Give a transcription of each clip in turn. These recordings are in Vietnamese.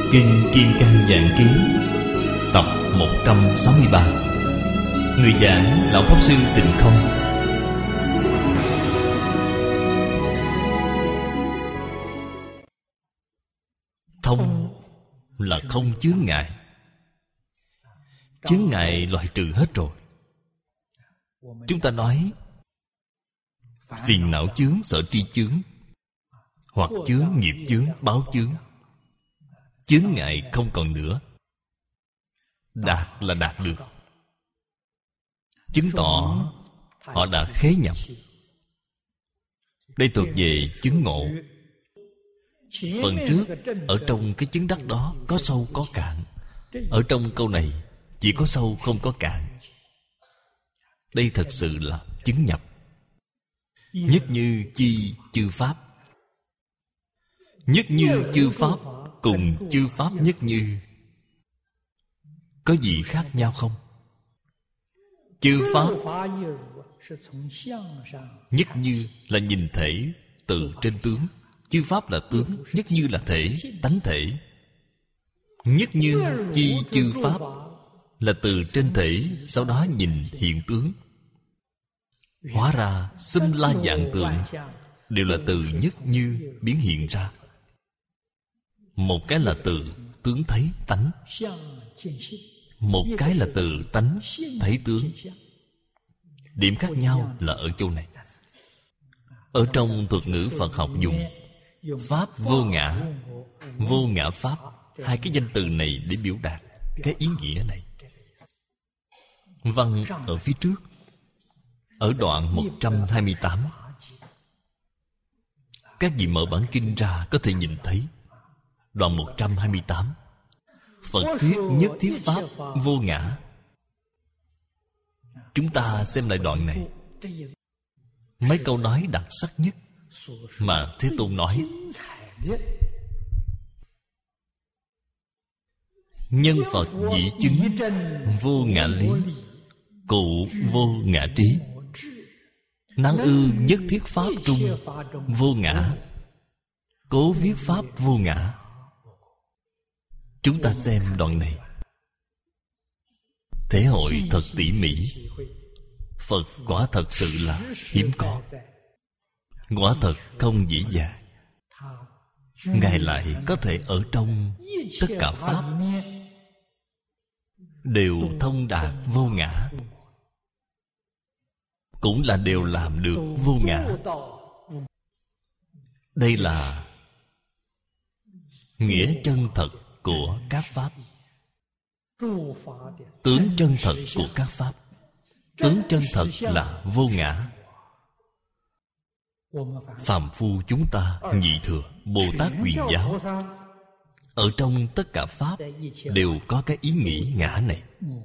Kinh Kim Cang Giảng Ký tập 163. Người giảng Lão Pháp Sư Tịnh Không. Thông là không chướng ngại. Chướng ngại loại trừ hết rồi. Chúng ta nói phiền não chướng, sở tri chướng, hoặc chướng, nghiệp chướng, báo chướng. Chướng ngại không còn nữa. Đạt là đạt được, chứng tỏ họ đã khế nhập. Đây thuộc về chứng ngộ. Phần trước, ở trong cái chứng đắc đó có sâu có cạn. Ở trong câu này chỉ có sâu không có cạn. Đây thật sự là chứng nhập. Nhất như chi chư pháp. Nhất như chư pháp cùng chư pháp nhất như có gì khác nhau không? Chư pháp nhất như là nhìn thể từ trên tướng. Chư pháp là tướng, nhất như là thể, tánh thể. Nhất như chi chư pháp là từ trên thể, sau đó nhìn hiện tướng. Hóa ra xâm la vạn tượng đều là từ nhất như biến hiện ra. Một cái là từ tướng thấy tánh, một cái là từ tánh thấy tướng. Điểm khác nhau là ở chỗ này. Ở trong thuật ngữ Phật học dùng pháp vô ngã, vô ngã pháp, hai cái danh từ này để biểu đạt cái ý nghĩa này. Văn ở phía trước, ở đoạn 128, các vị mở bản kinh ra có thể nhìn thấy. Đoạn 128, Phật thuyết nhất thiết pháp vô ngã. Chúng ta xem lại đoạn này. Mấy câu nói đặc sắc nhất mà Thế Tôn nói: nhân Phật dĩ chứng vô ngã lý, cụ vô ngã trí. Năng ư nhất thiết pháp trung vô ngã, cố viết pháp vô ngã. Chúng ta xem đoạn này, thể hội thật tỉ mỉ. Phật quả thật sự là hiếm có, quả thật không dễ dàng. Ngài lại có thể ở trong tất cả pháp đều thông đạt vô ngã, cũng là đều làm được vô ngã. Đây là nghĩa chân thật của các pháp. Tướng chân thật của các pháp, tướng chân thật là vô ngã. Phàm phu chúng ta, nhị thừa, Bồ Tát Huyền Giáo, ở trong tất cả pháp đều có cái ý nghĩ ngã này.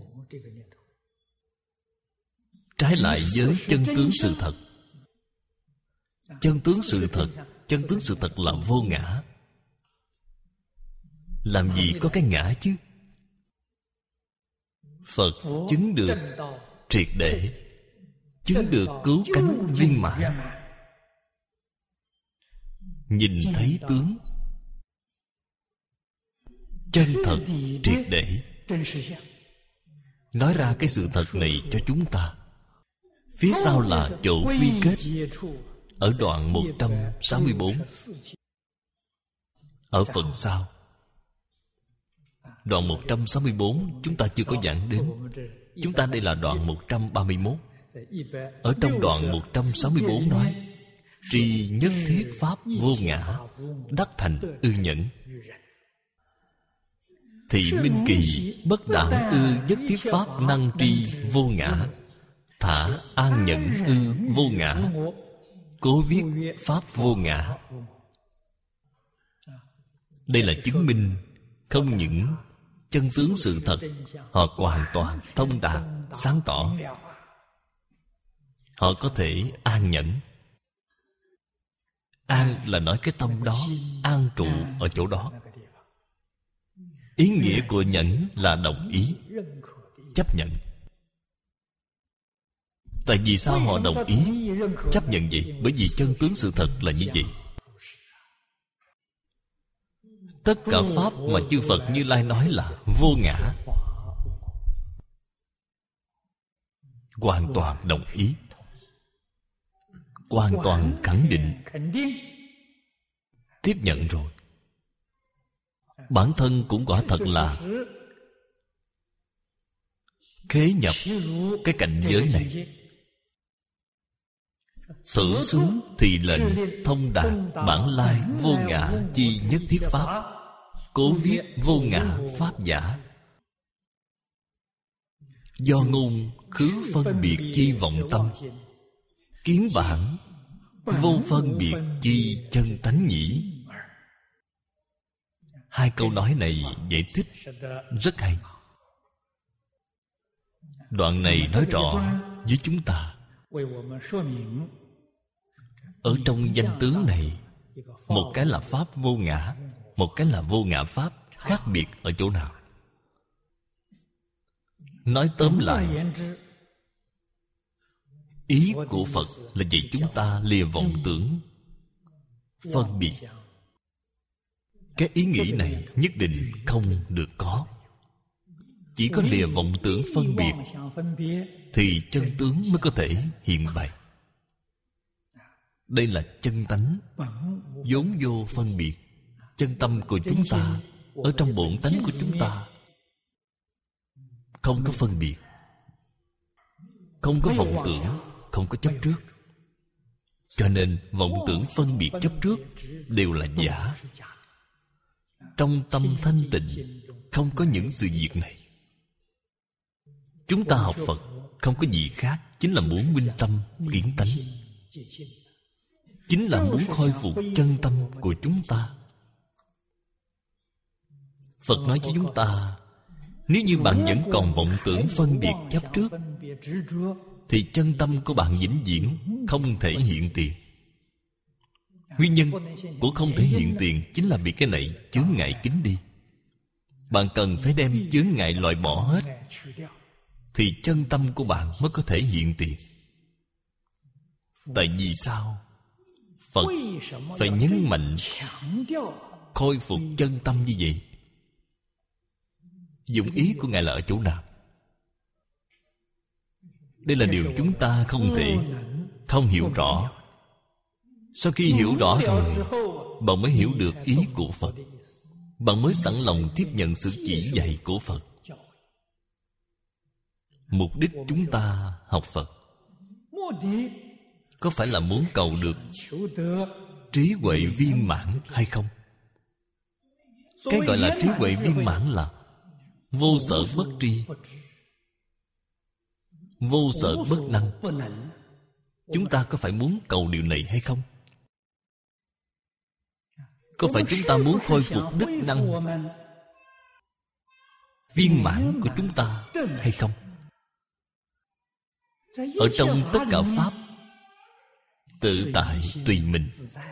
Trái lại với chân tướng sự thật. Chân tướng sự thật, chân tướng sự thật là vô ngã. Làm gì có cái ngã chứ? Phật chứng được triệt để, chứng được cứu cánh viên mãn. Nhìn thấy tướng chân thật triệt để, nói ra cái sự thật này cho chúng ta. Phía sau là chỗ quy kết. Ở đoạn 164, ở phần sau. Đoạn 164 chúng ta chưa có giảng đến. Chúng ta đây là đoạn 131. Ở trong đoạn 164 nói: tri nhất thiết pháp vô ngã, đắc thành ư nhẫn. Thị minh kỳ bất đẳng ư nhất thiết pháp năng tri vô ngã, thả an nhẫn ư vô ngã, cố viết pháp vô ngã. Đây là chứng minh không những chân tướng sự thật họ hoàn toàn thông đạt, sáng tỏ. Họ có thể an nhẫn. An là nói cái tâm đó an trụ ở chỗ đó. Ý nghĩa của nhẫn là đồng ý, chấp nhận. Tại vì sao họ đồng ý, chấp nhận vậy? Bởi vì chân tướng sự thật là như vậy. Tất cả pháp mà chư Phật Như Lai nói là vô ngã, hoàn toàn đồng ý, hoàn toàn khẳng định, tiếp nhận rồi. Bản thân cũng quả thật là khế nhập cái cảnh giới này. Thử xướng thì lệnh thông đạt bản lai vô ngã chi nhất thiết pháp, cố viết vô ngã pháp giả. Do ngôn khứ phân biệt chi vọng tâm, kiến bản vô phân biệt chi chân tánh nhỉ. Hai câu nói này giải thích rất hay. Đoạn này nói rõ với chúng ta, ở trong danh tướng này, một cái là pháp vô ngã, một cái là vô ngã pháp. Khác biệt ở chỗ nào? Nói tóm lại, ý của Phật là dạy chúng ta lìa vọng tưởng phân biệt. Cái ý nghĩ này nhất định không được có. Chỉ có lìa vọng tưởng phân biệt thì chân tướng mới có thể hiện bày. Đây là chân tánh, vốn vô phân biệt. Chân tâm của chúng ta, ở trong bổn tánh của chúng ta, không có phân biệt, không có vọng tưởng, không có chấp trước. Cho nên vọng tưởng phân biệt chấp trước đều là giả. Trong tâm thanh tịnh không có những sự việc này. Chúng ta học Phật không có gì khác, chính là muốn minh tâm kiến tánh, chính là muốn khôi phục chân tâm của chúng ta. Phật nói với chúng ta, nếu như bạn vẫn còn vọng tưởng phân biệt chấp trước, thì chân tâm của bạn vĩnh viễn không thể hiện tiền. Nguyên nhân của không thể hiện tiền chính là bị cái này chướng ngại kín đi. Bạn cần phải đem chướng ngại loại bỏ hết, thì chân tâm của bạn mới có thể hiện tiền. Tại vì sao Phật phải nhấn mạnh khôi phục chân tâm như vậy? Dụng ý của Ngài là ở chỗ nào? Đây là điều chúng ta không thể không hiểu rõ. Sau khi hiểu rõ rồi, bạn mới hiểu được ý của Phật. Bạn mới sẵn lòng tiếp nhận sự chỉ dạy của Phật. Mục đích chúng ta học Phật có phải là muốn cầu được trí huệ viên mãn hay không? Cái gọi là trí huệ viên mãn là vô sở bất tri, vô sở bất năng. Chúng ta có phải muốn cầu điều này hay không? Có phải chúng ta muốn khôi phục đức năng viên mãn của chúng ta hay không? Ở trong tất cả pháp, tự tại tùy mình,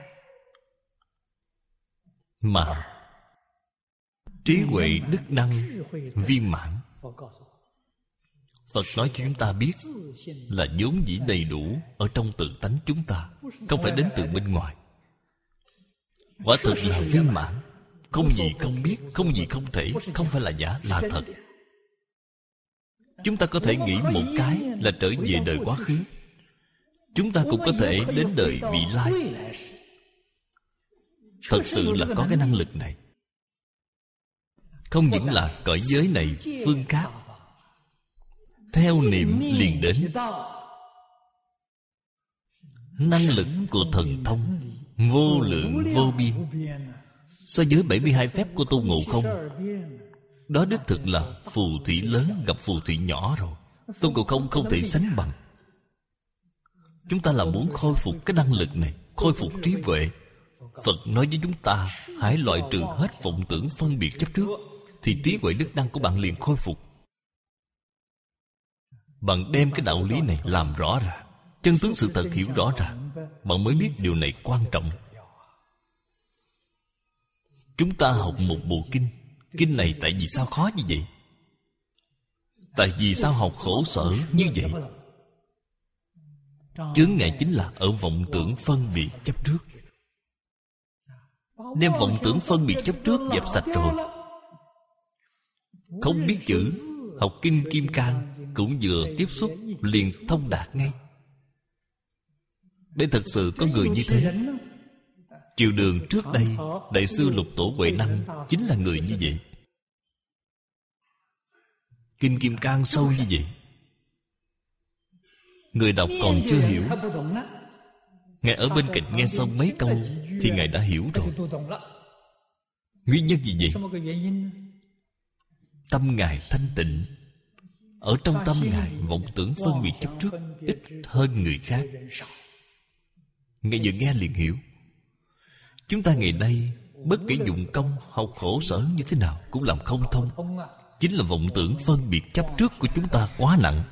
mà trí huệ đức năng viên mãn. Phật nói cho chúng ta biết là vốn dĩ đầy đủ ở trong tự tánh chúng ta, không phải đến từ bên ngoài. Quả thực là viên mãn, không gì không biết, không gì không thể, không phải là giả, là thật. Chúng ta có thể nghĩ một cái là trở về đời quá khứ. Chúng ta cũng có thể đến đời vị lai. Thật sự là có cái năng lực này. Không những là cõi giới này, phương khác, theo niệm liền đến. Năng lực của thần thông vô lượng vô biên. So với 72 phép của Tôn Ngộ Không, đó đích thực là phù thủy lớn gặp phù thủy nhỏ rồi. Tôn Ngộ Không không thể sánh bằng. Chúng ta là muốn khôi phục cái năng lực này, khôi phục trí huệ. Phật nói với chúng ta, hãy loại trừ hết vọng tưởng phân biệt chấp trước, thì trí huệ đức năng của bạn liền khôi phục. Bạn đem cái đạo lý này làm rõ ràng, chân tướng sự thật hiểu rõ ràng, bạn mới biết điều này quan trọng. Chúng ta học một bộ kinh. Kinh này tại vì sao khó như vậy? Tại vì sao học khổ sở như vậy? Chướng ngại chính là ở vọng tưởng phân biệt chấp trước. đem vọng tưởng phân biệt chấp trước dẹp sạch rồi. Không biết chữ, học kinh Kim Cang cũng vừa tiếp xúc liền thông đạt ngay. Để thật sự có người như thế. Triều Đường trước đây, Đại sư Lục Tổ Huệ Năng chính là người như vậy. Kinh Kim Cang sâu như vậy, người đọc còn chưa hiểu, Ngài ở bên cạnh nghe xong mấy câu thì Ngài đã hiểu rồi. Nguyên nhân gì vậy? Tâm Ngài thanh tịnh. Ở trong tâm Ngài vọng tưởng phân biệt chấp trước ít hơn người khác. Ngài vừa nghe liền hiểu. Chúng ta ngày nay bất kể dụng công học khổ sở như thế nào cũng làm không thông. Chính là vọng tưởng phân biệt chấp trước của chúng ta quá nặng.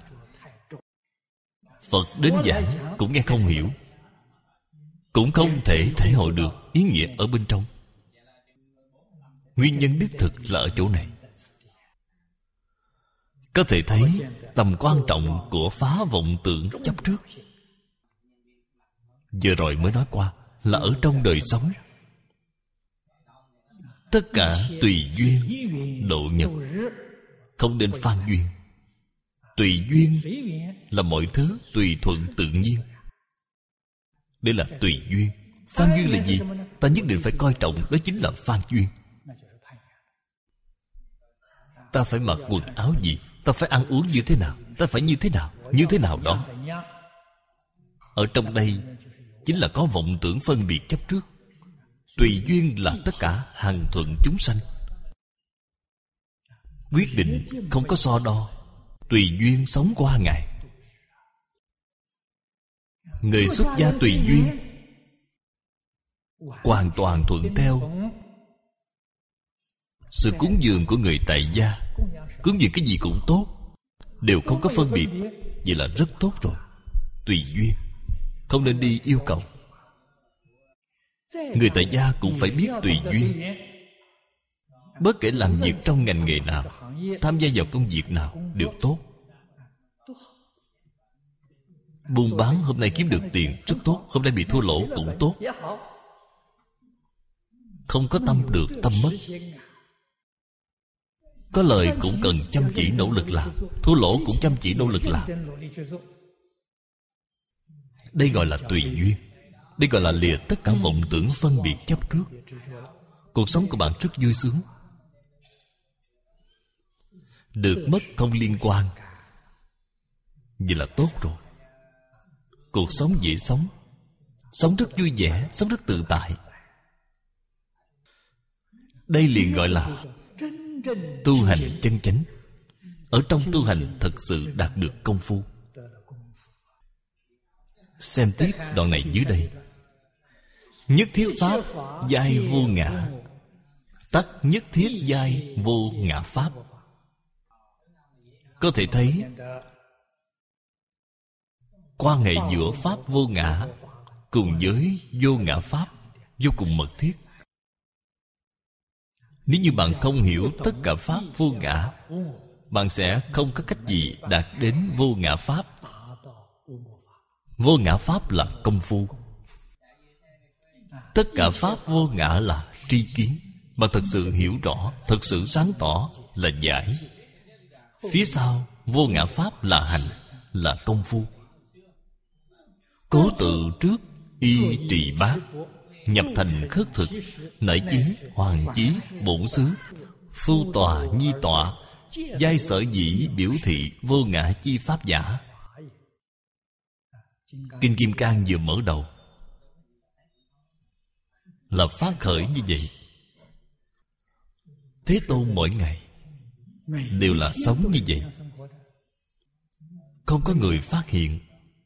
Phật đến giảng cũng nghe không hiểu, cũng không thể thể hội được ý nghĩa ở bên trong. Nguyên nhân đích thực là ở chỗ này. Có thể thấy tầm quan trọng của phá vọng tưởng chấp trước. Vừa rồi mới nói qua là ở trong đời sống, tất cả tùy duyên độ nhập, không nên phan duyên. Tùy duyên là mọi thứ tùy thuận tự nhiên. Đây là tùy duyên. Phan duyên là gì? Ta nhất định phải coi trọng, đó chính là phan duyên. Ta phải mặc quần áo gì, ta phải ăn uống như thế nào, ta phải như thế nào đó. Ở trong đây chính là có vọng tưởng phân biệt chấp trước. Tùy duyên là tất cả hằng thuận chúng sanh. Quyết định không có so đo, tùy duyên sống qua ngày. Người xuất gia tùy duyên, hoàn toàn thuận theo sự cúng dường của người tại gia. Cúng dường cái gì cũng tốt, đều không có phân biệt. Vậy là rất tốt rồi. Tùy duyên, không nên đi yêu cầu. Người tại gia cũng phải biết tùy duyên. Bất kể làm việc trong ngành nghề nào, tham gia vào công việc nào đều tốt. Buôn bán hôm nay kiếm được tiền rất tốt, hôm nay bị thua lỗ cũng tốt. Không có tâm được tâm mất. Có lời cũng cần chăm chỉ nỗ lực làm, thua lỗ cũng chăm chỉ nỗ lực làm. Đây gọi là tùy duyên. Đây gọi là lìa tất cả vọng tưởng phân biệt chấp trước. Cuộc sống của bạn rất vui sướng. Được mất không liên quan. Vậy là tốt rồi. Cuộc sống dễ sống, sống rất vui vẻ, sống rất tự tại. Đây liền gọi là tu hành chân chánh. Ở trong tu hành thật sự đạt được công phu. Xem tiếp đoạn này dưới đây. Nhất thiết pháp giai vô ngã, tắc nhất thiết giai vô ngã pháp. Có thể thấy quan hệ giữa pháp vô ngã cùng với vô ngã pháp vô cùng mật thiết. Nếu như bạn không hiểu tất cả pháp vô ngã, bạn sẽ không có cách gì đạt đến vô ngã pháp. Vô ngã pháp là công phu. Tất cả pháp vô ngã là tri kiến. Bạn thật sự hiểu rõ, thật sự sáng tỏ là giải. Phía sau vô ngã pháp là hành, là công phu. Cố tự trước y trì bát, nhập thành khất thực, nảy chí, hoàng chí, bổn xứ, phu tòa, nhi tọa, giai sở dĩ biểu thị vô ngã chi pháp giả. Kinh Kim Cang vừa mở đầu là phát khởi như vậy. Thế Tôn mỗi ngày đều là sống như vậy. Không có người phát hiện.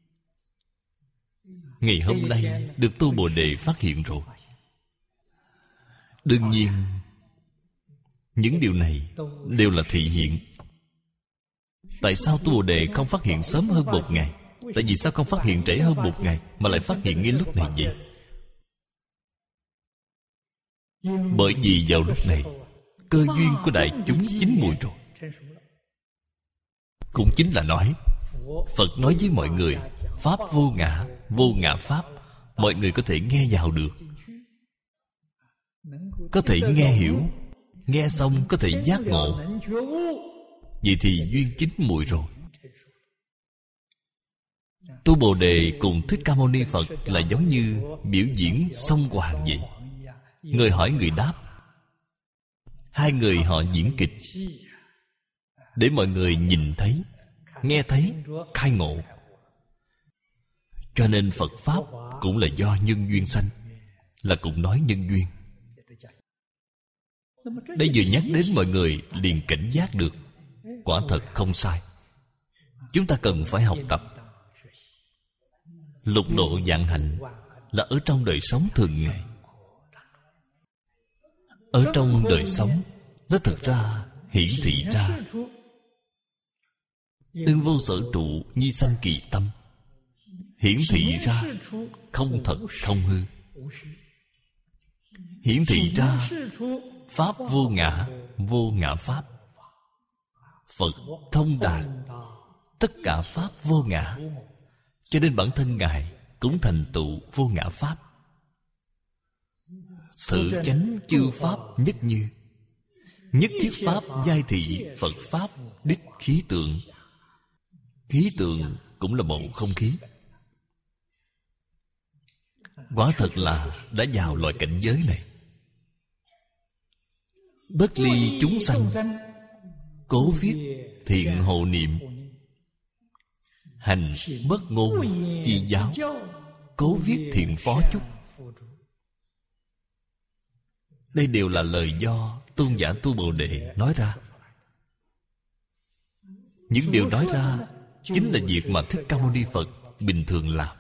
Ngày hôm nay được Tu Bồ Đề phát hiện rồi. Đương nhiên những điều này đều là thị hiện. Tại sao Tu Bồ Đề không phát hiện sớm hơn một ngày? Tại vì sao không phát hiện trễ hơn một ngày mà lại phát hiện ngay lúc này vậy? Bởi vì vào lúc này cơ duyên của đại chúng chín mùi rồi. Cũng chính là nói Phật nói với mọi người pháp vô ngã, vô ngã pháp, mọi người có thể nghe vào được. có thể nghe hiểu, nghe xong có thể giác ngộ, vậy thì duyên chín mùi rồi. Tu Bồ Đề cùng Thích Ca Mâu Ni Phật là giống như biểu diễn song hoàng vậy. Người hỏi người đáp, hai người họ diễn kịch để mọi người nhìn thấy, nghe thấy, khai ngộ. Cho nên Phật Pháp cũng là do nhân duyên sanh, là cũng nói nhân duyên. Đây vừa nhắc đến mọi người liền cảnh giác được. Quả thật không sai. Chúng ta cần phải học tập. Lục độ vạn hạnh là ở trong đời sống thường ngày. Ở trong đời sống, nó thực ra hiển thị ra ưng vô sở trụ, nhi sanh kỳ tâm. Hiển thị ra không thật không hư. Hiển thị ra Pháp vô ngã, vô ngã Pháp. Phật thông đạt tất cả Pháp vô ngã, cho nên bản thân Ngài cũng thành tựu vô ngã Pháp. Thử chánh chư Pháp nhất như, nhất thiết Pháp giai thị Phật Pháp đích khí tượng. Khí tượng cũng là bầu không khí. Quả thật là đã vào loại cảnh giới này. Bất ly chúng sanh, cố viết thiện hộ niệm. Hành bất ngôn chi giáo, cố viết thiện phó chúc. Đây đều là lời do tôn giả Tu Bồ Đề nói ra. Những điều nói ra chính là việc mà Thích Ca Mâu Ni Phật bình thường làm.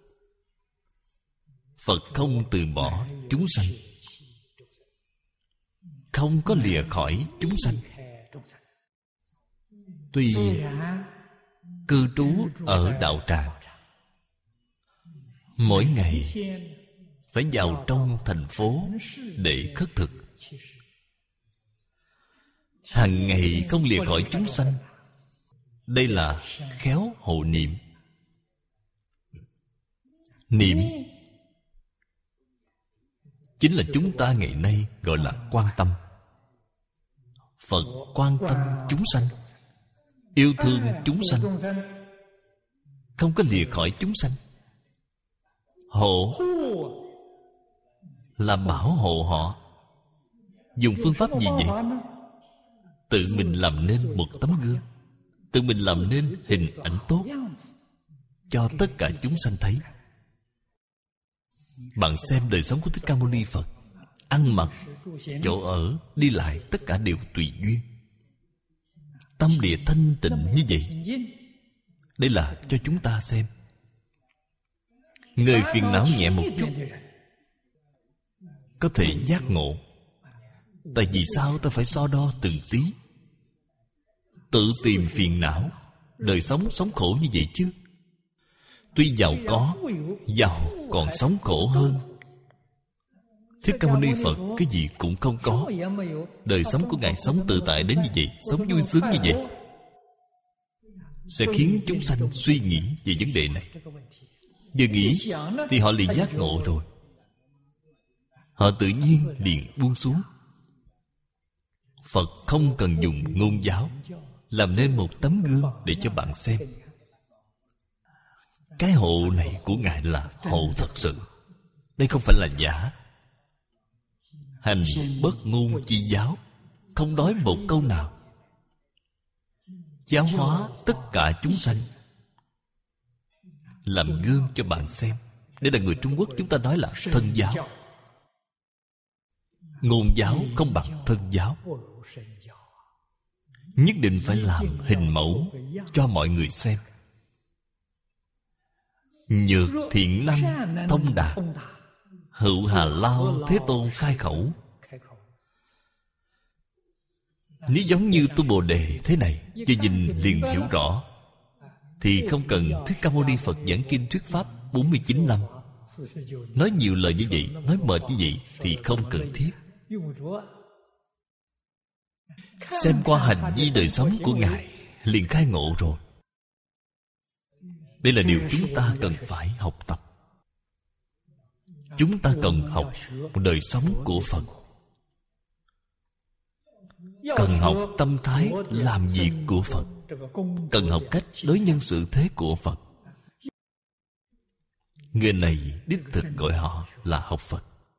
Phật không từ bỏ chúng sanh, không có lìa khỏi chúng sanh. Tuy cư trú ở đạo tràng, mỗi ngày phải vào trong thành phố để khất thực, hàng ngày không lìa khỏi chúng sanh. Đây là khéo hộ niệm. Niệm chính là chúng ta ngày nay gọi là quan tâm. Phật quan tâm chúng sanh, yêu thương chúng sanh, không có lìa khỏi chúng sanh. Hộ là bảo hộ họ. Dùng phương pháp gì vậy? Tự mình làm nên một tấm gương, tự mình làm nên hình ảnh tốt cho tất cả chúng sanh thấy. Bạn xem đời sống của Thích Ca Mâu Ni Phật, ăn mặc, chỗ ở, đi lại, tất cả đều tùy duyên. Tâm địa thanh tịnh như vậy. Đây là cho chúng ta xem. Người phiền não nhẹ một chút có thể giác ngộ. Tại vì sao ta phải so đo từng tí, tự tìm phiền não? Đời sống sống khổ như vậy chứ. Tuy giàu có, giàu còn sống khổ hơn. Thích Ca Mâu Ni Phật cái gì cũng không có. Đời sống của Ngài sống tự tại đến như vậy, sống vui sướng như vậy, sẽ khiến chúng sanh suy nghĩ về vấn đề này. Vừa nghĩ thì họ liền giác ngộ rồi. Họ tự nhiên liền buông xuống. Phật không cần dùng ngôn giáo, làm nên một tấm gương để cho bạn xem. Cái hộ này của Ngài là hộ thật sự. Đây không phải là giả. Hành bất ngôn chi giáo, không nói một câu nào, giáo hóa tất cả chúng sanh, làm gương cho bạn xem. Đây là người Trung Quốc chúng ta nói là thân giáo. Ngôn giáo không bằng thân giáo. Nhất định phải làm hình mẫu cho mọi người xem. Nhược thiện năng thông đạt, hữu Hà Lao Thế Tôn khai khẩu. Nếu giống như Tu Bồ Đề thế này, cho nhìn liền hiểu rõ, thì không cần Thích Ca Mâu Ni Phật giảng kinh thuyết pháp 49 năm. Nói nhiều lời như vậy, nói mệt như vậy thì không cần thiết. Xem qua hành vi đời sống của Ngài liền khai ngộ rồi. Đây là điều chúng ta cần phải học tập. Chúng ta cần học đời sống của Phật, cần học tâm thái làm việc của Phật, cần học cách đối nhân xử thế của Phật. Người này đích thực gọi họ là học Phật.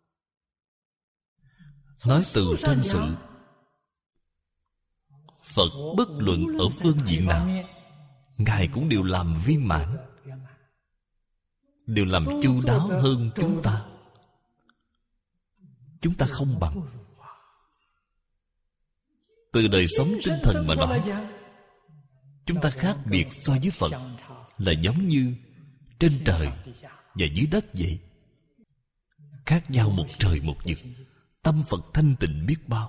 Nói từ trên sự, Phật bất luận ở phương diện nào, Ngài cũng đều làm viên mãn, đều làm chu đáo hơn chúng ta. Chúng ta không bằng. Từ đời sống tinh thần mà nói, chúng ta khác biệt so với Phật là giống như trên trời và dưới đất vậy. Khác nhau một trời một vực. Tâm Phật thanh tịnh biết bao.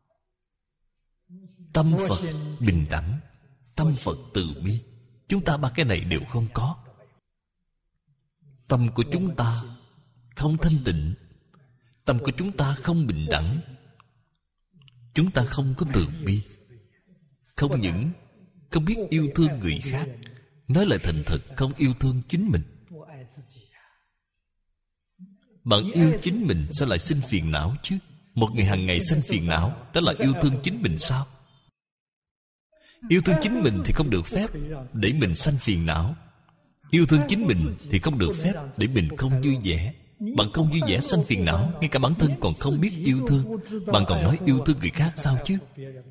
Tâm Phật bình đẳng, tâm Phật từ bi. Chúng ta ba cái này đều không có. Tâm của chúng ta không thanh tịnh, tâm của chúng ta không bình đẳng, chúng ta không có từ bi. Không những không biết yêu thương người khác, nói lại thành thật không yêu thương chính mình. Bạn yêu chính mình sao lại sinh phiền não chứ? Một người hàng ngày sinh phiền não, đó là yêu thương chính mình sao? Yêu thương chính mình thì không được phép để mình sanh phiền não. Yêu thương chính mình thì không được phép để mình không vui vẻ. Bạn không vui vẻ sanh phiền não, ngay cả bản thân còn không biết yêu thương, bạn còn nói yêu thương người khác sao chứ?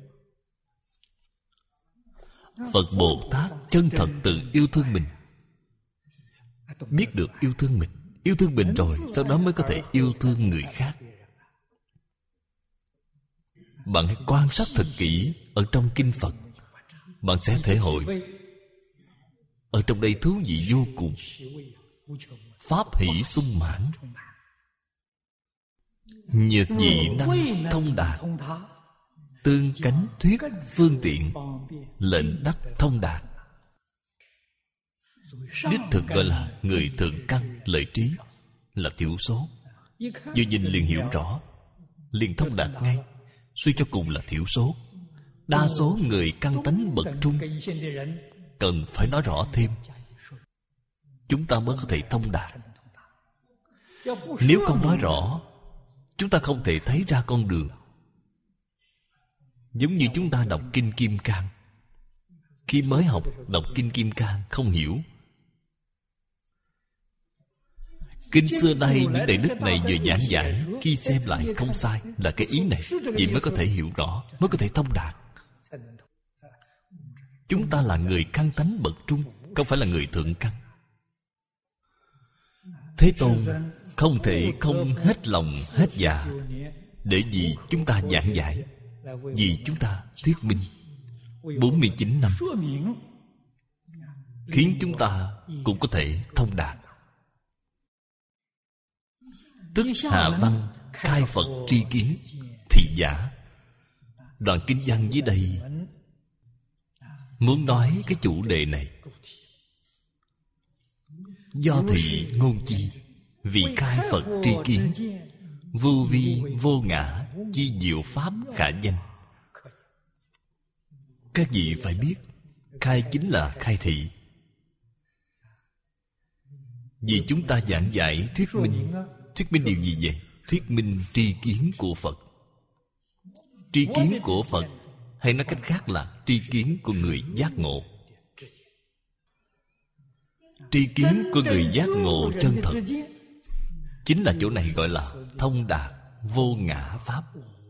Phật Bồ Tát chân thật tự yêu thương mình, biết được yêu thương mình. Yêu thương mình rồi, sau đó mới có thể yêu thương người khác. Bạn hãy quan sát thật kỹ ở trong kinh Phật, bạn sẽ thể hội ở trong đây thú vị vô cùng. Pháp hỷ sung mãn, nhược dị năng thông đạt, tương cánh thuyết phương tiện, lệnh đắc thông đạt. Đích thực gọi là người thượng căn lợi trí, là thiểu số. Vừa nhìn liền hiểu rõ, liền thông đạt ngay. Suy cho cùng là thiểu số. Đa số người căn tánh bậc trung cần phải nói rõ thêm, chúng ta mới có thể thông đạt. Nếu không nói rõ, chúng ta không thể thấy ra con đường. Giống như chúng ta đọc Kinh Kim Cang. Khi mới học đọc Kinh Kim Cang không hiểu. Kinh xưa nay những đại đức này vừa giảng giải, khi xem lại không sai, là cái ý này. Vậy mới có thể hiểu rõ, mới có thể thông đạt. Chúng ta là người căn tánh bậc trung, không phải là người thượng căn. Thế Tôn không thể không hết lòng hết dạ để vì chúng ta giảng giải, vì chúng ta thuyết minh 49 năm, khiến chúng ta cũng có thể thông đạt. Tức hạ văn khai Phật tri kiến thị giả. Đoạn kinh văn dưới đây muốn nói cái chủ đề này. Do thị ngôn chi, vì khai Phật tri kiến, vô vi vô ngã, chi diệu pháp khả danh. Các vị phải biết, khai chính là khai thị. Vì chúng ta giảng giải thuyết minh điều gì vậy? Thuyết minh tri kiến của Phật. Tri kiến của Phật, hay nói cách khác là tri kiến của người giác ngộ. Tri kiến của người giác ngộ chân thật, chính là chỗ này gọi là thông đạt vô ngã pháp.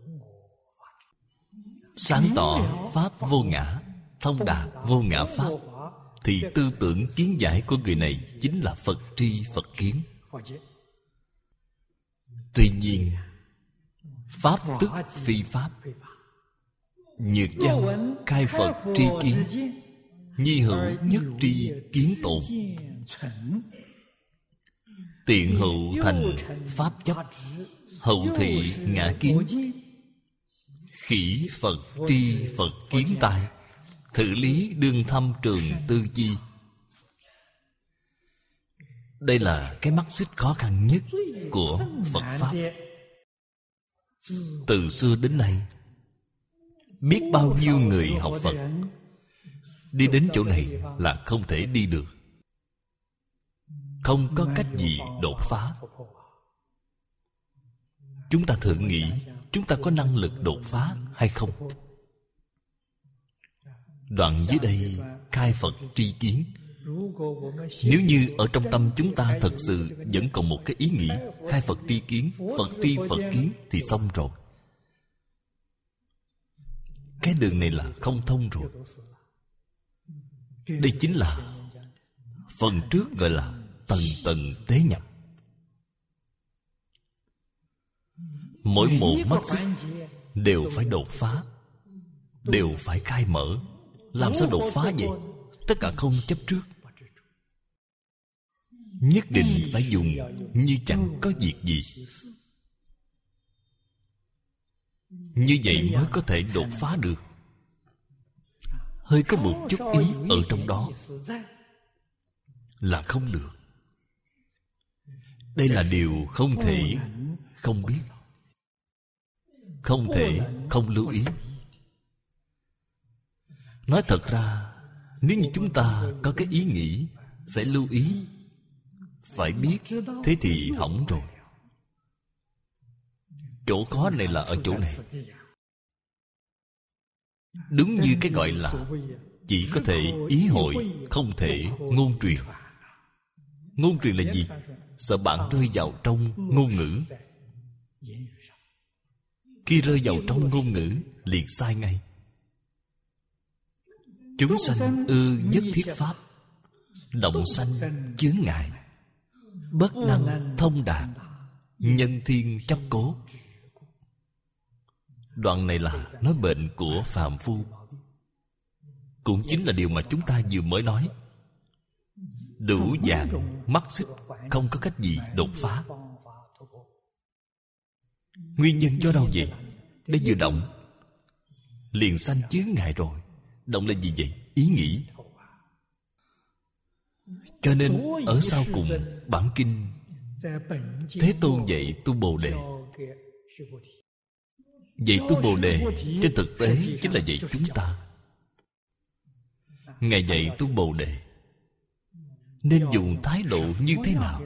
Sáng tỏ pháp vô ngã, thông đạt vô ngã pháp, thì tư tưởng kiến giải của người này chính là Phật tri Phật kiến. Tuy nhiên, pháp tức phi pháp. Nhược văn khai Phật tri kiến, nhi hữu nhất tri kiến tồn. Tiện hữu thành pháp chấp, hậu thị ngã kiến. Khỉ Phật tri Phật kiến tài, thử lý đương thâm trường tư chi. Đây là cái mắc xích khó khăn nhất của Phật Pháp. Từ xưa đến nay, biết bao nhiêu người học Phật đi đến chỗ này là không thể đi được. Không có cách gì đột phá. Chúng ta thử nghĩ, chúng ta có năng lực đột phá hay không? Đoạn dưới đây khai Phật tri kiến. Nếu như ở trong tâm chúng ta thật sự vẫn còn một cái ý nghĩ khai Phật tri kiến, Phật tri Phật kiến, thì xong rồi. Cái đường này là không thông rồi. Đây chính là phần trước gọi là tầng tầng tế nhập. Mỗi một mắt xích đều phải đột phá, đều phải khai mở. Làm sao đột phá vậy? Tất cả không chấp trước. Nhất định phải dùng như chẳng có việc gì. Như vậy mới có thể đột phá được. Hơi có một chút ý ở trong đó là không được. Đây là điều không thể không biết, không thể không lưu ý. Nói thật ra, nếu như chúng ta có cái ý nghĩ phải lưu ý, phải biết, thế thì hỏng rồi. Chỗ khó này là ở chỗ này. Đúng như cái gọi là chỉ có thể ý hội, không thể ngôn truyền. Ngôn truyền là gì? Sợ bạn rơi vào trong ngôn ngữ. Khi rơi vào trong ngôn ngữ liền sai ngay. Chúng sanh ư nhất thiết pháp, động sanh chướng ngại, bất năng thông đạt, nhân thiên chấp cố. Đoạn này là nói bệnh của phàm phu. Cũng chính là điều mà chúng ta vừa mới nói. Đủ dạng mắc xích, không có cách gì đột phá. Nguyên nhân do đâu vậy? Đây vừa động liền sanh chướng ngại rồi. Động là gì vậy? Ý nghĩ. Cho nên ở sau cùng bản kinh Thế Tôn dạy tu Bồ Đề. Dạy tu Bồ Đề trên thực tế chính là dạy chúng ta. Ngài dạy tu Bồ Đề nên dùng thái độ như thế nào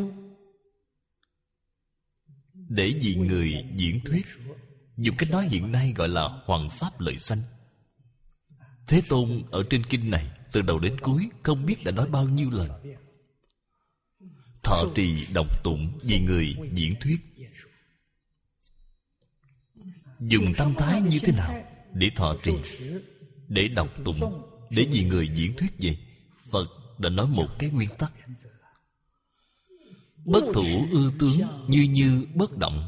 để vì người diễn thuyết. Dùng cách nói hiện nay gọi là hoằng pháp lợi sanh. Thế Tôn ở trên kinh này từ đầu đến cuối không biết đã nói bao nhiêu lần. Thọ trì đọc tụng vì người diễn thuyết. Dùng tâm thái như thế nào để thọ trì, để đọc tụng, để vì người diễn thuyết gì? Phật đã nói một cái nguyên tắc: bất thủ ư tướng, như như bất động.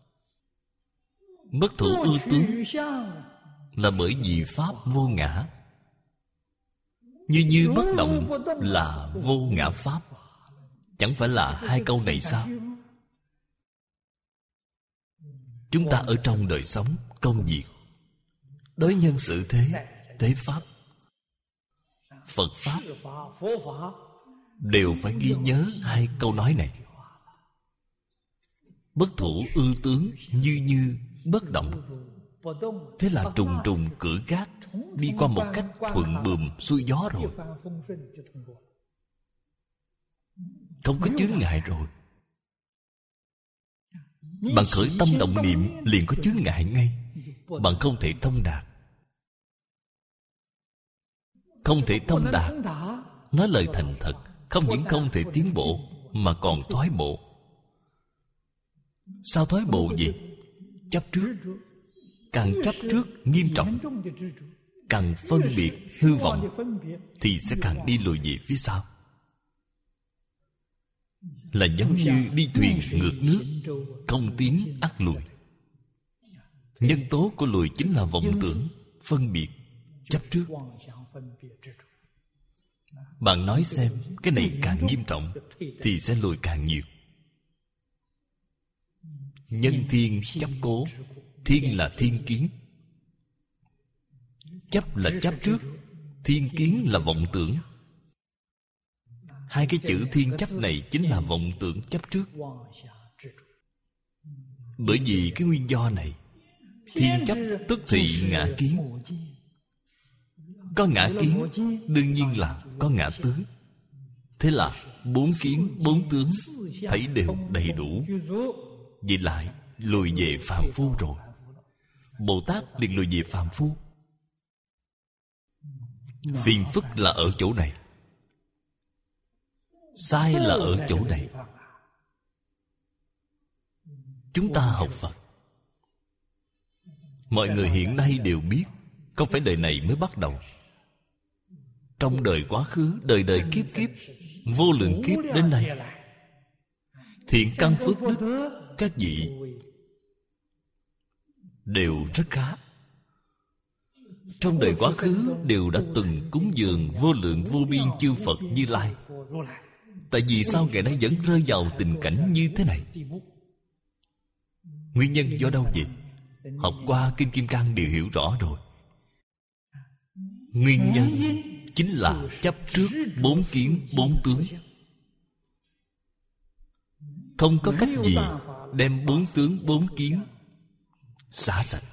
Bất thủ ư tướng là bởi vì pháp vô ngã. Như như bất động là vô ngã pháp. Chẳng phải là hai câu này sao? Chúng ta ở trong đời sống, công việc, đối nhân xử thế, thế pháp, Phật pháp, đều phải ghi nhớ hai câu nói này. Bất thủ ư tướng, như như bất động. Thế là trùng trùng cửa gác, đi qua một cách thuận buồm xuôi gió rồi. Không có chướng ngại rồi. Bạn khởi tâm động niệm liền có chướng ngại ngay. Bạn không thể thông đạt. Không thể thông đạt, nói lời thành thật, không những không thể tiến bộ mà còn thoái bộ. Sao thoái bộ gì? Chấp trước. Càng chấp trước nghiêm trọng, càng phân biệt hư vọng, thì sẽ càng đi lùi về phía sau. Là giống như đi thuyền ngược nước, không tiến ắt lùi. Nhân tố của lùi chính là vọng tưởng, phân biệt, chấp trước. Bạn nói xem, cái này càng nghiêm trọng thì sẽ lùi càng nhiều. Nhân thiên chấp cố. Thiên là thiên kiến, chấp là chấp trước, thiên kiến là vọng tưởng. Hai cái chữ thiên chấp này chính là vọng tưởng chấp trước. Bởi vì cái nguyên do này, thiên chấp tức thị ngã kiến. Có ngã kiến, đương nhiên là có ngã tướng. Thế là bốn kiến, bốn tướng thấy đều đầy đủ. Vậy lại lùi về phàm phu rồi. Bồ Tát liền lùi về phàm phu. Phiền phức là ở chỗ này, sai là ở chỗ này. Chúng ta học Phật, mọi người hiện nay đều biết, không phải đời này mới bắt đầu. Trong đời quá khứ, đời đời kiếp kiếp, vô lượng kiếp đến nay, thiện căn phước đức các vị đều rất khá. Trong đời quá khứ đều đã từng cúng dường vô lượng vô biên chư Phật Như Lai. Tại vì sao ngày nay vẫn rơi vào tình cảnh như thế này? Nguyên nhân do đâu vậy? Học qua Kinh Kim Cang đều hiểu rõ rồi. Nguyên nhân chính là chấp trước bốn kiến bốn tướng. Không có cách gì đem bốn tướng bốn kiến xả sạch.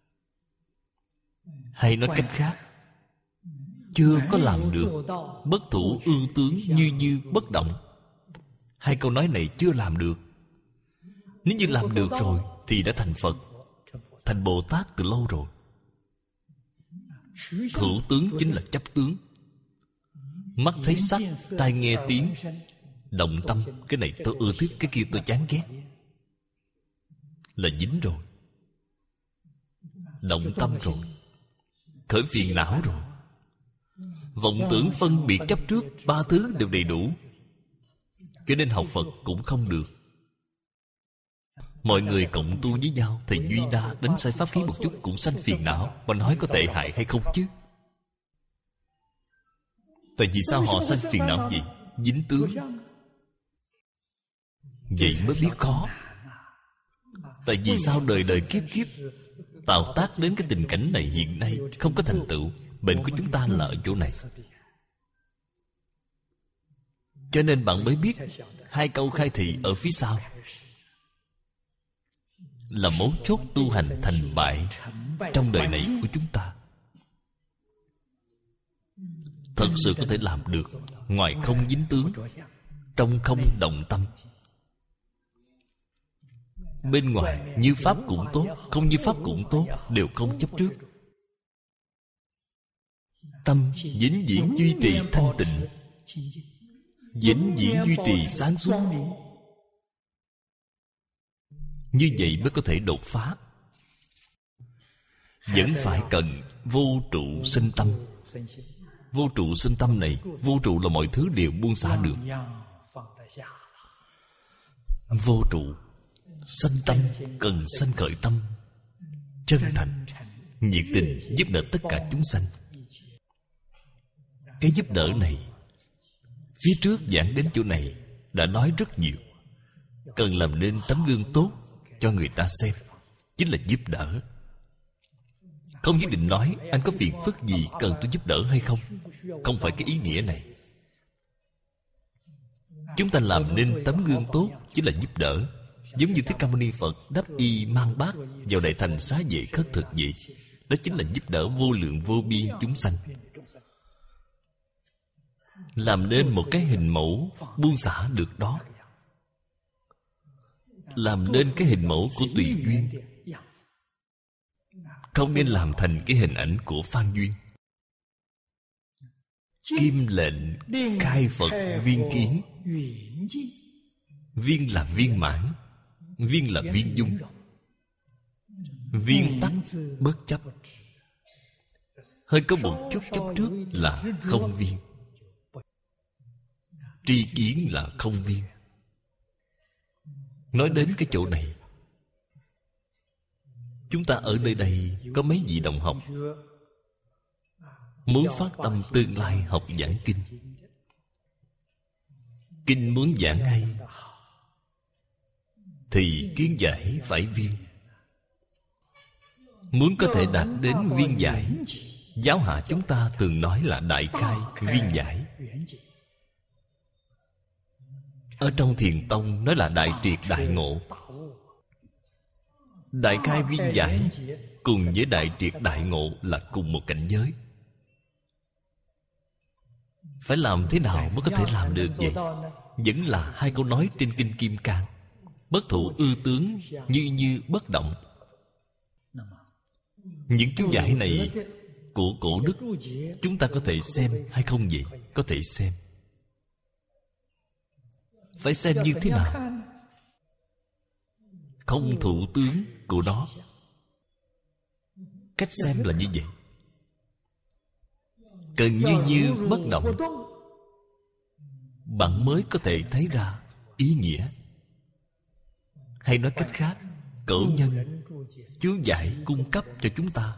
Hay nói cách khác, chưa có làm được bất thủ ưu tướng như như bất động. Hai câu nói này chưa làm được. Nếu như làm được rồi thì đã thành Phật, thành Bồ Tát từ lâu rồi. Thủ tướng chính là chấp tướng. Mắt thấy sắc, tai nghe tiếng, động tâm, cái này tôi ưa thích, cái kia tôi chán ghét, là dính rồi. Động tâm rồi, khởi phiền não rồi. Vọng tưởng phân biệt chấp trước, ba thứ đều đầy đủ, cho nên học Phật cũng không được. Mọi người cộng tu với nhau, thầy Duy Đa đánh sai pháp khí một chút cũng sanh phiền não, mà nói có tệ hại hay không chứ? Tại vì sao họ sanh phiền não gì? Dính tướng. Vậy mới biết khó. Tại vì sao đời đời kiếp kiếp tạo tác đến cái tình cảnh này hiện nay không có thành tựu? Bệnh của chúng ta là ở chỗ này. Cho nên bạn mới biết hai câu khai thị ở phía sau là mấu chốt tu hành thành bại trong đời này của chúng ta. Thật sự có thể làm được. Ngoài không dính tướng, trong không động tâm. Bên ngoài như pháp cũng tốt, không như pháp cũng tốt, đều không chấp trước. Tâm vĩnh viễn duy trì thanh tịnh, vĩnh viễn duy trì sáng suốt. Như vậy mới có thể đột phá. Vẫn phải cần vô trụ sinh tâm. Vô trụ sinh tâm này, vô trụ là mọi thứ đều buông xả được. Vô trụ sanh tâm, cần sanh khởi tâm chân thành, nhiệt tình giúp đỡ tất cả chúng sanh. Cái giúp đỡ này, phía trước giảng đến chỗ này đã nói rất nhiều. Cần làm nên tấm gương tốt cho người ta xem, chính là giúp đỡ. Không nhất định nói anh có phiền phức gì cần tôi giúp đỡ hay không. Không phải cái ý nghĩa này. Chúng ta làm nên tấm gương tốt chính là giúp đỡ. Giống như Thích Ca Mâu Ni Phật đắp y mang bát vào đại thành xá vệ khất thực vậy. Đó chính là giúp đỡ vô lượng vô biên chúng sanh. Làm nên một cái hình mẫu buông xả được đó. Làm nên cái hình mẫu của tùy duyên, không nên làm thành cái hình ảnh của Phan Duyên. Kim lệnh khai Phật viên kiến. Viên là viên mãn, viên là viên dung. Viên tắc bất chấp. Hơi có một chút chấp trước là không viên. Tri kiến là không viên. Nói đến cái chỗ này, chúng ta ở nơi đây có mấy vị đồng học muốn phát tâm tương lai học giảng kinh. Kinh muốn giảng hay thì kiến giải phải viên. Muốn có thể đạt đến viên giải, giáo hạ chúng ta thường nói là đại khai viên giải. Ở trong Thiền Tông nói là đại triệt đại ngộ. Đại khai viên giải cùng với đại triệt đại ngộ là cùng một cảnh giới. Phải làm thế nào mới có thể làm được vậy? Vẫn là hai câu nói trên Kinh Kim Cang. Bất thụ ư tướng, như bất động. Những chú giải này của cổ đức chúng ta có thể xem hay không vậy? Có thể xem. Phải xem như thế nào? Không thụ tướng của nó. Cách xem là như vậy. Cần như bất động, bạn mới có thể thấy ra ý nghĩa. Hay nói cách khác, cổ nhân chú giải cung cấp cho chúng ta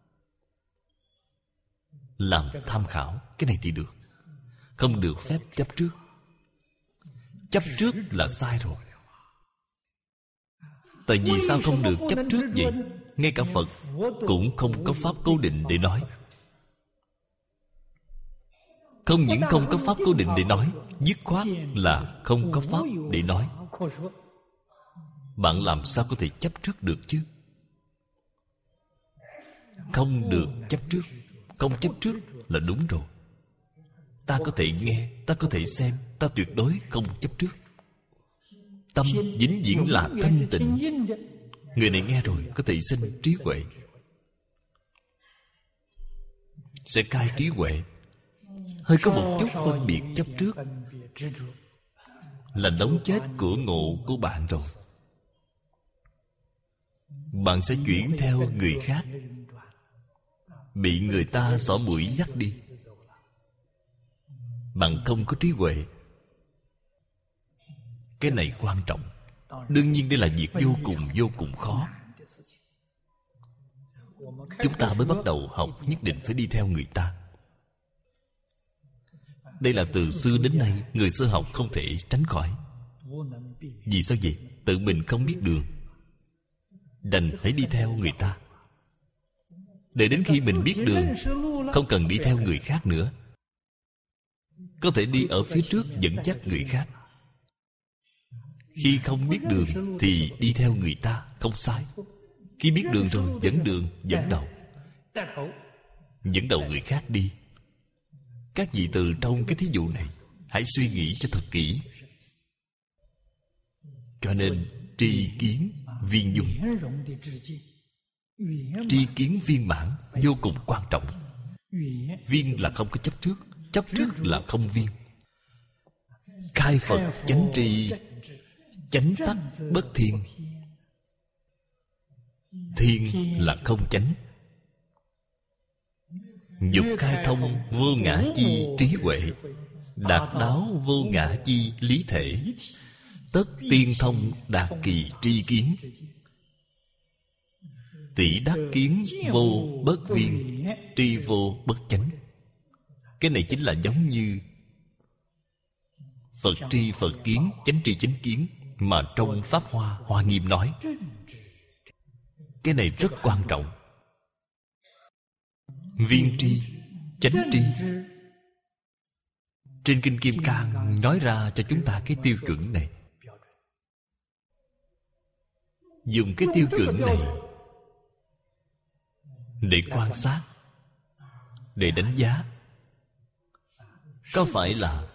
làm tham khảo. Cái này thì được. Không được phép chấp trước. Chấp trước là sai rồi. Tại vì sao không được chấp trước vậy? Ngay cả Phật cũng không có pháp cố định để nói. Không những không có pháp cố định để nói, dứt khoát là không có pháp để nói. Bạn làm sao có thể chấp trước được chứ? Không được chấp trước. Không chấp trước là đúng rồi. Ta có thể nghe, ta có thể xem, ta tuyệt đối không chấp trước. Tâm vĩnh viễn là thanh tịnh. Người này nghe rồi có thể sinh trí huệ, sẽ khai trí huệ. Hơi có một chút phân biệt chấp trước là đống chết của ngộ của bạn rồi. Bạn sẽ chuyển theo người khác, bị người ta xỏ mũi dắt đi. Bạn không có trí huệ. Cái này quan trọng. Đương nhiên đây là việc vô cùng khó. Chúng ta mới bắt đầu học, nhất định phải đi theo người ta. Đây là từ xưa đến nay người sơ học không thể tránh khỏi. Vì sao vậy? Tự mình không biết đường, đành phải đi theo người ta. Để đến khi mình biết đường, không cần đi theo người khác nữa, có thể đi ở phía trước dẫn dắt người khác. Khi không biết đường thì đi theo người ta, không sai. Khi biết đường rồi, dẫn đường, dẫn đầu. Dẫn đầu người khác đi. Các vị từ trong cái thí dụ này hãy suy nghĩ cho thật kỹ. Cho nên tri kiến viên dung, tri kiến viên mãn vô cùng quan trọng. Viên là không có chấp trước, chấp trước là không viên. Khai Phật chánh tri, chánh tắc bất thiên. Thiên là không chánh. Dục khai thông vô ngã chi trí huệ, đạt đáo vô ngã chi lý thể, tất tiên thông đạt kỳ tri kiến. Tỷ đắc kiến vô bất viên, tri vô bất chánh. Cái này chính là giống như Phật tri Phật kiến, chánh tri chánh kiến mà trong Pháp Hoa Hoa Nghiêm nói. Cái này rất quan trọng. Viên tri, chánh tri. Trên Kinh Kim Cang nói ra cho chúng ta cái tiêu chuẩn này. Dùng cái tiêu chuẩn này để quan sát, để đánh giá có phải là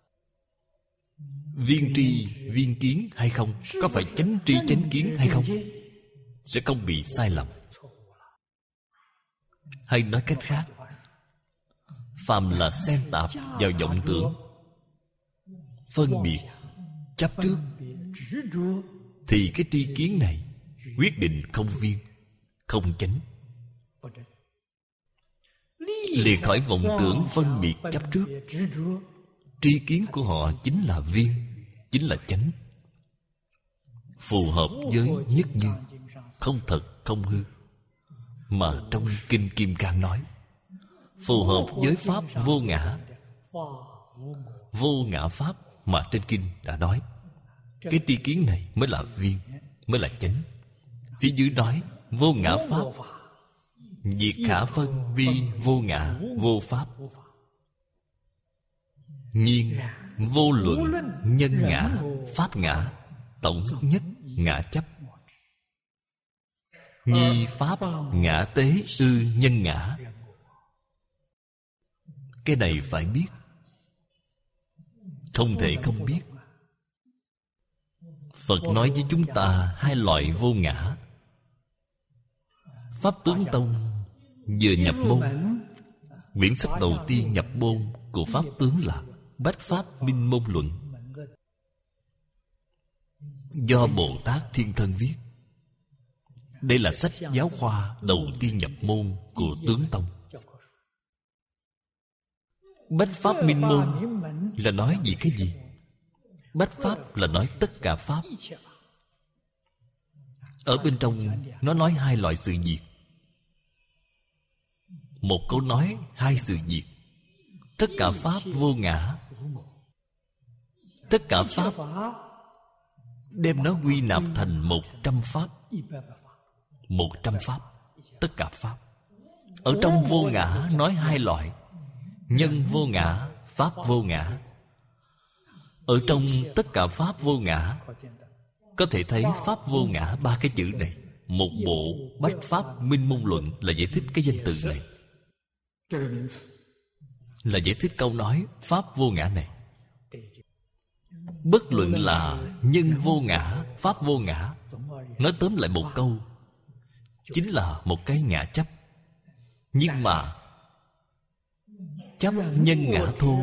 viên tri viên kiến hay không, có phải chánh tri chánh kiến hay không, sẽ không bị sai lầm. Hay nói cách khác, phàm là xen tạp vào vọng tưởng, phân biệt, chấp trước, thì cái tri kiến này quyết định không viên, không chánh. Lìa khỏi vọng tưởng phân biệt chấp trước, tri kiến của họ chính là viên, chính là chánh, phù hợp với nhất như, không thật không hư. Mà trong Kinh Kim Cang nói phù hợp với Pháp vô ngã. Vô ngã Pháp mà trên Kinh đã nói. Cái tri kiến này mới là viên, mới là chánh. Phía dưới nói vô ngã Pháp, diệt khả phân vi vô ngã vô Pháp. Nhiên vô luận nhân ngã Pháp ngã, tổng nhất ngã chấp. Nhi Pháp ngã tế ư nhân ngã. Cái này phải biết, không thể không biết. Phật nói với chúng ta hai loại vô ngã. Pháp Tướng Tông vừa nhập môn, quyển sách đầu tiên nhập môn của Pháp Tướng là Bách Pháp Minh Môn Luận, do Bồ Tát Thiên Thân viết. Đây là sách giáo khoa đầu tiên nhập môn của Tướng Tông. Bách Pháp Minh Môn là nói gì cái gì? Bách Pháp là nói tất cả Pháp. Ở bên trong nó nói hai loại sự việc. Một câu nói hai sự việc. Tất cả Pháp vô ngã. Tất cả Pháp đem nó quy nạp thành 100 Pháp. 100 Pháp. Tất cả Pháp. Ở trong vô ngã nói hai loại: nhân vô ngã, Pháp vô ngã. Ở trong tất cả Pháp vô ngã, có thể thấy Pháp vô ngã ba cái chữ này. Một bộ Bách Pháp Minh Môn Luận là giải thích cái danh từ này, là giải thích câu nói Pháp vô ngã này. Bất luận là nhân vô ngã, Pháp vô ngã, nói tóm lại một câu, chính là một cái ngã chấp. Nhưng mà chấp nhân ngã thô.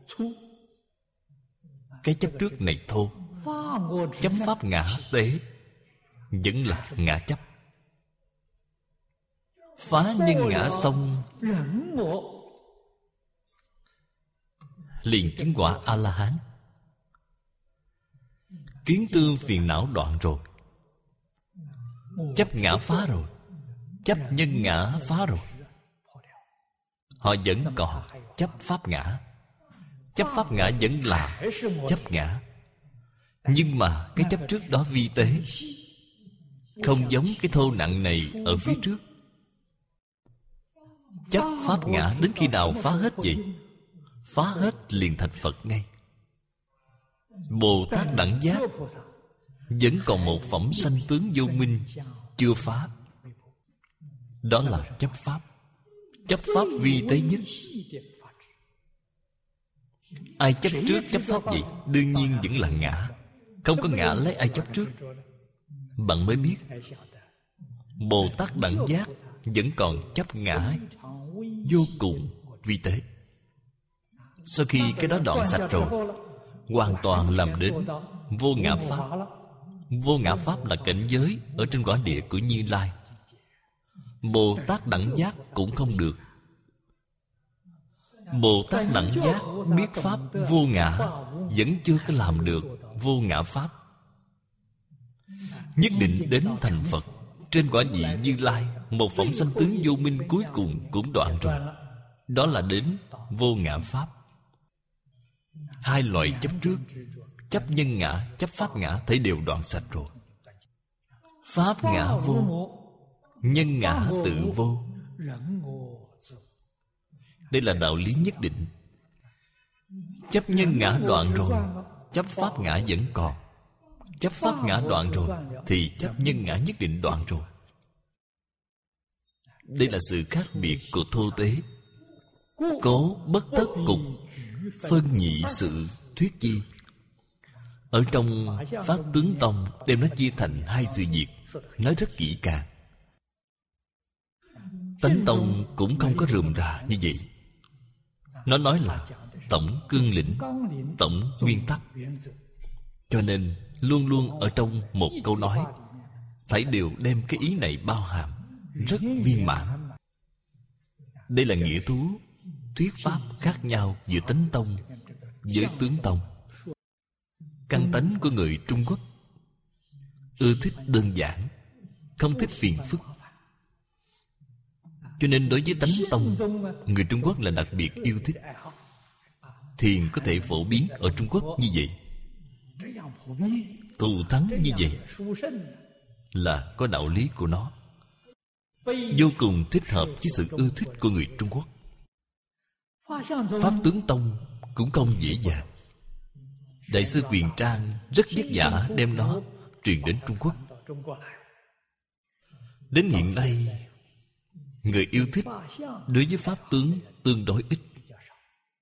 Cái chấp trước này thô. Chấp pháp ngã tế vẫn là ngã chấp. Phá nhân ngã xong liền chứng quả A-la-hán. Kiến tư phiền não đoạn rồi. Chấp ngã phá rồi. Chấp nhân ngã phá rồi. Họ vẫn còn chấp pháp ngã. Chấp pháp ngã vẫn là chấp ngã. Nhưng mà cái chấp trước đó vi tế, không giống cái thô nặng này ở phía trước. Chấp pháp ngã đến khi nào phá hết vậy? Phá hết liền thành Phật ngay. Bồ Tát Đẳng Giác vẫn còn một phẩm sanh tướng vô minh chưa phá. Đó là chấp pháp. Chấp pháp vi tế nhất. Ai chấp trước chấp pháp gì? Đương nhiên vẫn là ngã. Không có ngã lấy ai chấp trước. Bạn mới biết Bồ Tát Đẳng Giác vẫn còn chấp ngã vô cùng vi tế. Sau khi cái đó đoạn sạch rồi, hoàn toàn làm đến vô ngã Pháp. Vô ngã Pháp là cảnh giới ở trên quả địa của Như Lai. Bồ Tát Đẳng Giác cũng không được. Bồ Tát Đẳng Giác biết Pháp vô ngã, vẫn chưa có làm được vô ngã Pháp. Nhất định đến thành Phật, trên quả vị Như Lai, một phẩm sanh tướng vô minh cuối cùng cũng đoạn rồi. Đó là đến vô ngã Pháp. Hai loại chấp trước, chấp nhân ngã, chấp pháp ngã, thấy đều đoạn sạch rồi. Pháp ngã vô, nhân ngã tự vô. Đây là đạo lý nhất định. Chấp nhân ngã đoạn rồi, chấp pháp ngã vẫn còn. Chấp pháp ngã đoạn rồi thì chấp nhân ngã nhất định đoạn rồi. Đây là sự khác biệt của thô tế. Cố bất tất cục, phân nhị sự thuyết chi. Ở trong Pháp Tướng Tông đem nó chia thành hai sự việc, nói rất kỹ càng. Tánh Tông cũng không có rườm rà như vậy. Nó nói là tổng cương lĩnh, tổng nguyên tắc. Cho nên luôn luôn ở trong một câu nói, phải đều đem cái ý này bao hàm, rất viên mãn. Đây là nghĩa thú thuyết pháp khác nhau giữa Tánh Tông với Tướng Tông. Căn tánh của người Trung Quốc ưa thích đơn giản, không thích phiền phức. Cho nên đối với Tánh Tông, người Trung Quốc là đặc biệt yêu thích. Thiền có thể phổ biến ở Trung Quốc như vậy, thù thắng như vậy, là có đạo lý của nó, vô cùng thích hợp với sự ưa thích của người Trung Quốc. Pháp Tướng Tông cũng không dễ dàng. Đại sư Quyền Trang rất vất vả đem nó truyền đến Trung Quốc. Đến hiện nay, người yêu thích đối với Pháp Tướng tương đối ít.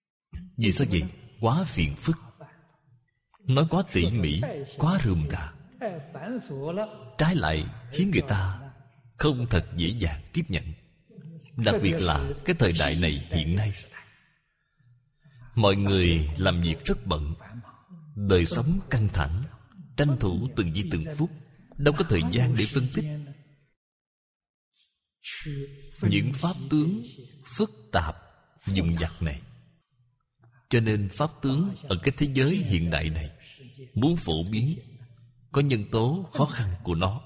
Vì sao vậy? Quá phiền phức, nói quá tỉ mỉ, quá rườm rà, trái lại khiến người ta không thật dễ dàng tiếp nhận. Đặc biệt là cái thời đại này hiện nay, mọi người làm việc rất bận, đời sống căng thẳng, tranh thủ từng giây từng phút, đâu có thời gian để phân tích những pháp tướng phức tạp dùng vặt này. Cho nên pháp tướng ở cái thế giới hiện đại này muốn phổ biến, có nhân tố khó khăn của nó.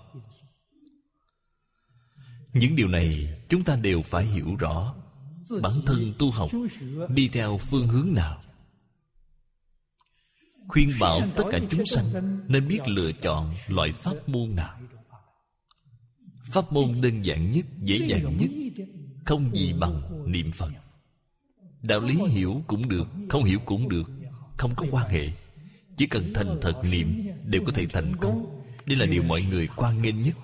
Những điều này chúng ta đều phải hiểu rõ. Bản thân tu học đi theo phương hướng nào, khuyên bảo tất cả chúng sanh nên biết lựa chọn loại pháp môn nào. Pháp môn đơn giản nhất, dễ dàng nhất, không gì bằng niệm Phật. Đạo lý hiểu cũng được, không hiểu cũng được, không có quan hệ. Chỉ cần thành thật niệm đều có thể thành công. Đây là điều mọi người quan nghênh nhất.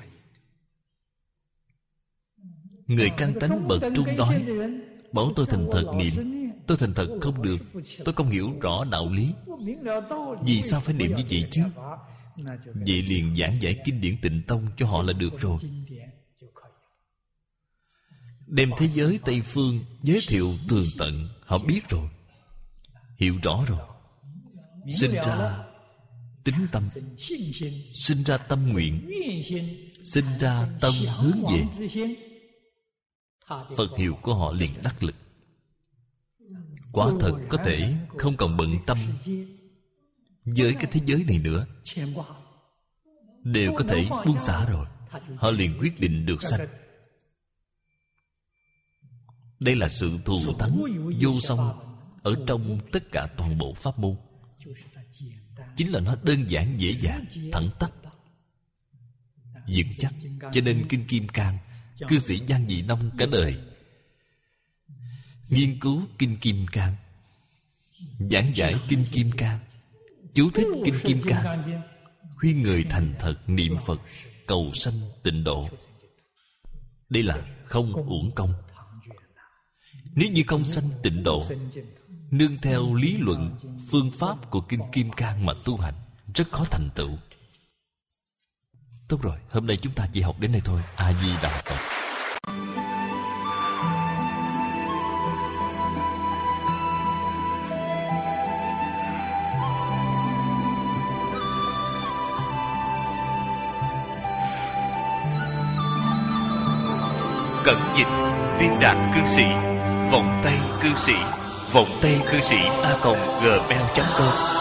Người căn tánh bậc trung nói, bảo tôi thành thật niệm, tôi thành thật không được, tôi không hiểu rõ đạo lý. Vì sao phải niệm như vậy chứ? Vậy liền giảng giải kinh điển Tịnh Tông cho họ là được rồi. Đem thế giới Tây Phương giới thiệu tường tận, họ biết rồi, hiểu rõ rồi. Sinh ra tín tâm, sinh ra tâm nguyện, sinh ra tâm hướng về, Phật hiệu của họ liền đắc lực. Quả thật có thể không còn bận tâm với cái thế giới này nữa, đều có thể buông xả rồi. Họ liền quyết định được sanh. Đây là sự thù thắng vô song ở trong tất cả toàn bộ pháp môn. Chính là nó đơn giản, dễ dàng, thẳng tắp, vững chắc. Cho nên Kinh Kim Cang, cư sĩ Giang Dị Nông cả đời nghiên cứu Kinh Kim Cang, giảng giải Kinh Kim Cang, chú thích Kinh Kim Cang, khuyên người thành thật niệm Phật, cầu sanh tịnh độ. Đây là không uổng công. Nếu như không sanh tịnh độ, nương theo lý luận, phương pháp của Kinh Kim Cang mà tu hành, rất khó thành tựu. Tốt rồi, hôm nay chúng ta chỉ học đến đây thôi. A Di Đà Phật. Cẩn dịch Viên Đạt Cư Sĩ, Vọng Tây Cư Sĩ, vọng tây cư sĩ a.gmail.com.